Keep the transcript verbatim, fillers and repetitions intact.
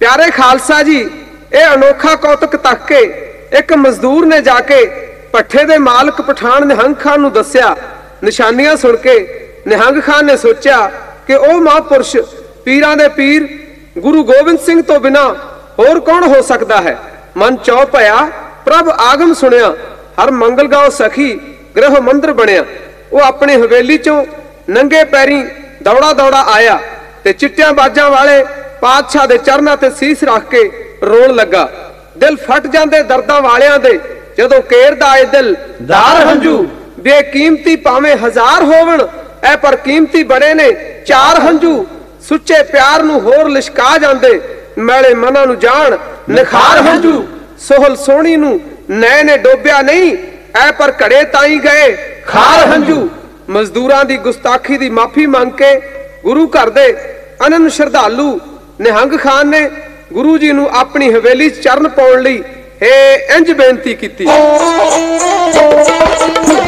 प्यारे खालसा जी, यह अनोखा कौतुक तक के एक मजदूर ने जाके पट्ठे दे मालक पठान निहंग खान नूं दस्सिया। निशानियां सुन के निहंग खान ने सोचा कि वह महापुरुष पीरां दे पीर गुरु गोबिंद सिंह तो बिना होर कौन हो सकता है। मन चौ पया, प्रभ आगम सुनिया, हर मंगल गांव सखी गृह मंदिर बनिया। वो अपनी हवेली चों नंगे पैरी दौड़ा दौड़ा आया ते चिट्टियां बाजां वाले पातशाह दे चरनां ते सीस रख के रोण लगा। दिल फट जांदे दर्दां वालियां दे जदों केरदा ए दिल दार हंजू। बेकीमती भावें हजार होवन, ऐ पर कीमती बड़े ने चार हंजू। सुच्चे प्यार नूं होर लिशका जांदे, मैले मनां नूं जाण निखार हंजू। सोहल सोहणी नूं नैं ने डोबिया नहीं, ऐ पर घड़े ताई गए खार हंजू। मजदूरां दी गुस्ताखी दी माफी मंग के गुरु घर दे अनन श्रद्धालु निहंग खान ने गुरु जी नूं अपनी हवेली चरण पाउण लई हे इंज बेनती कीती।